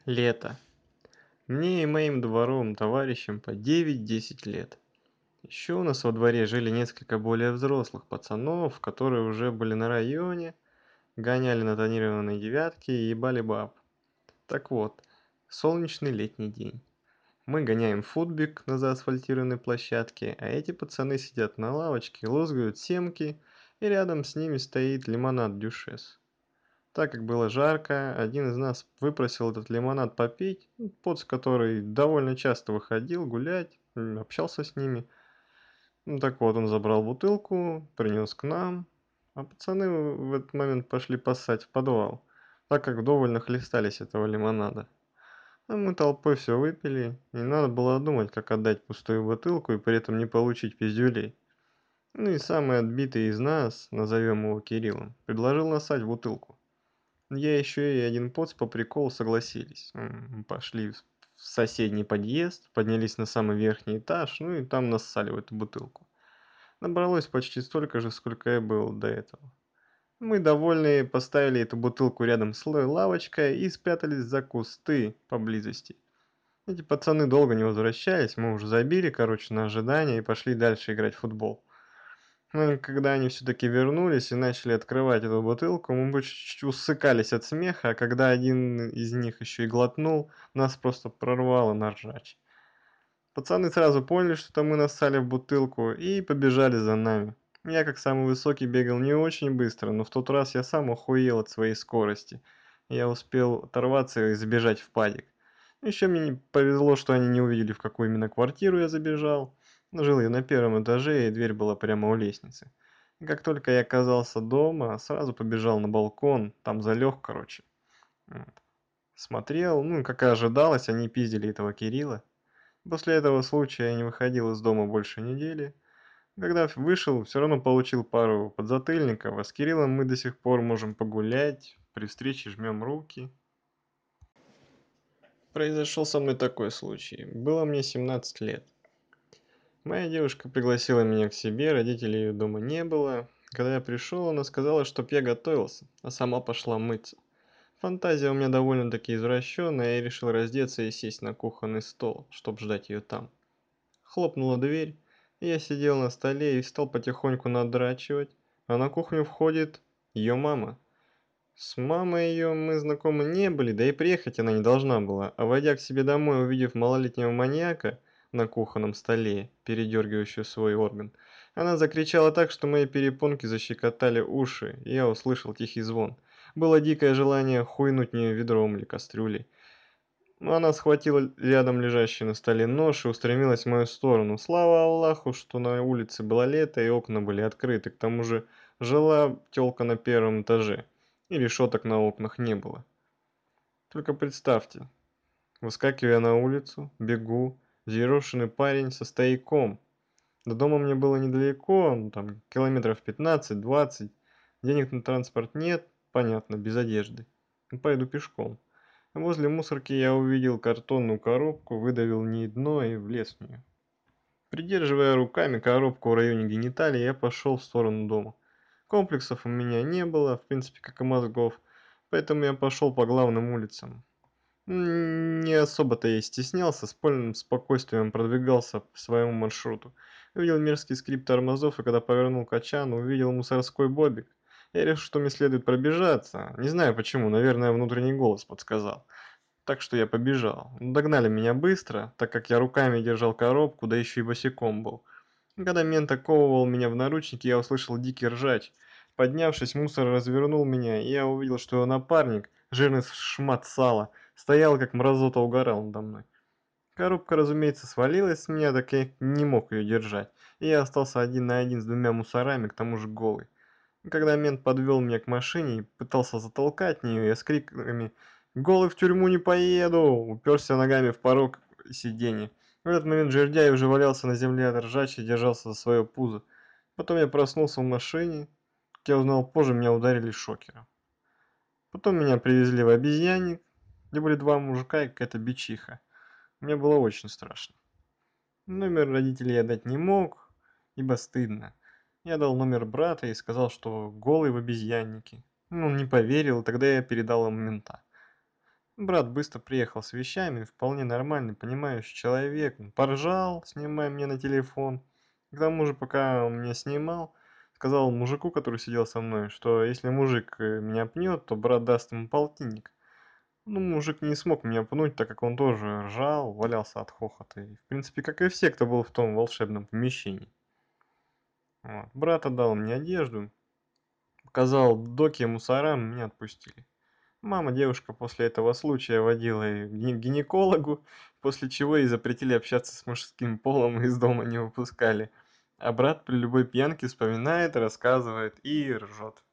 Лето. Мне и моим дворовым товарищам по 9-10 лет. Еще у нас во дворе жили несколько более взрослых пацанов, которые уже были на районе, гоняли на тонированной девятке и ебали баб. Так вот, солнечный летний день. Мы гоняем футбик на заасфальтированной площадке, а эти пацаны сидят на лавочке, лозгают семки, и рядом с ними стоит лимонад Дюшес. Так как было жарко, один из нас выпросил этот лимонад попить, поц который довольно часто выходил гулять, общался с ними. Ну так вот, он забрал бутылку, принес к нам, а пацаны в этот момент пошли поссать в подвал, так как вдоволь нахлестались этого лимонада. А мы толпой все выпили, и надо было думать, как отдать пустую бутылку и при этом не получить пиздюлей. Ну и самый отбитый из нас, назовем его Кириллом, предложил насать бутылку. Я еще и один поц по приколу согласились. Пошли в соседний подъезд, поднялись на самый верхний этаж, ну и там нассали в эту бутылку. Набралось почти столько же, сколько я был до этого. Мы, довольные, поставили эту бутылку рядом с лавочкой и спрятались за кусты поблизости. Эти пацаны долго не возвращались, мы уже забили, короче, на ожидание и пошли дальше играть в футбол. Ну и когда они все-таки вернулись и начали открывать эту бутылку, мы бы чуть-чуть усыкались от смеха, а когда один из них еще и глотнул, нас просто прорвало на ржач. Пацаны сразу поняли, что мы нассали в бутылку и побежали за нами. Я, как самый высокий, бегал не очень быстро, но в тот раз я сам охуел от своей скорости. Я успел оторваться и забежать в падик. Еще мне не повезло, что они не увидели, в какую именно квартиру я забежал. Жил я на первом этаже, и дверь была прямо у лестницы. И как только я оказался дома, сразу побежал на балкон, там залег, короче. Вот. Смотрел, ну, как и ожидалось, они пиздили этого Кирилла. После этого случая я не выходил из дома больше недели. Когда вышел, все равно получил пару подзатыльников, а с Кириллом мы до сих пор можем погулять, при встрече жмем руки. Произошел со мной такой случай. Было мне 17 лет. Моя девушка пригласила меня к себе, родителей ее дома не было. Когда я пришел, она сказала, чтоб я готовился, а сама пошла мыться. Фантазия у меня довольно-таки извращенная, я решил раздеться и сесть на кухонный стол, чтоб ждать ее там. Хлопнула дверь, и я сидел на столе и стал потихоньку надрачивать, а на кухню входит ее мама. С мамой ее мы знакомы не были, да и приехать она не должна была, а войдя к себе домой, увидев малолетнего маньяка на кухонном столе, передергивающего свой орган, она закричала так, что мои перепонки защекотали уши, и я услышал тихий звон. Было дикое желание хуйнуть в нее ведром или кастрюлей. Но она схватила рядом лежащий на столе нож и устремилась в мою сторону. Слава Аллаху, что на улице было лето и окна были открыты, к тому же жила тёлка на первом этаже. И решеток на окнах не было. Только представьте, выскакиваю я на улицу, бегу, взъерошенный парень со стояком. До дома мне было недалеко, ну, там километров 15-20. Денег на транспорт нет, понятно, без одежды. Пойду пешком. Возле мусорки я увидел картонную коробку, выдавил в ней дно и влез в нее. Придерживая руками коробку в районе гениталии, я пошел в сторону дома. Комплексов у меня не было, в принципе, как и мозгов, поэтому я пошел по главным улицам. Не особо-то я и стеснялся, с полным спокойствием продвигался по своему маршруту. Увидел мерзкий скрип тормозов, и когда повернул качан, увидел мусорской бобик. Я решил, что мне следует пробежаться. Не знаю почему, наверное, внутренний голос подсказал. Так что я побежал. Догнали меня быстро, так как я руками держал коробку, да еще и босиком был. Когда мент оковывал меня в наручники, я услышал дикий ржач. Поднявшись, мусор развернул меня, и я увидел, что его напарник, жирный шмат сала, стоял как мразота, угорал надо мной. Коробка, разумеется, свалилась с меня, так я не мог ее держать, и я остался один на один с двумя мусорами, к тому же голый. Когда мент подвел меня к машине и пытался затолкать в нее, я с криками «Голый в тюрьму не поеду!» уперся ногами в порог сиденья. В этот момент жердяй уже валялся на земле от ржачи и держался за свое пузо. Потом я проснулся в машине. Как я узнал позже, меня ударили шокером. Потом меня привезли в обезьянник, где были два мужика и какая-то бичиха. Мне было очень страшно. Номер родителей я дать не мог, ибо стыдно. Я дал номер брата и сказал, что голый в обезьяннике. Он не поверил, и тогда я передал ему мента. Брат быстро приехал с вещами, вполне нормальный, понимающий человек. Он поржал, снимая мне на телефон. К тому же, пока он меня снимал, сказал мужику, который сидел со мной, что если мужик меня пнет, то брат даст ему полтинник. Ну, мужик не смог меня пнуть, так как он тоже ржал, валялся от хохота. И, в принципе, как и все, кто был в том волшебном помещении. Вот. Брат отдал мне одежду, показал доки мусорам, и меня отпустили. Мама девушка после этого случая водила её к гинекологу, после чего ей запретили общаться с мужским полом и из дома не выпускали. А брат при любой пьянке вспоминает, рассказывает и ржет.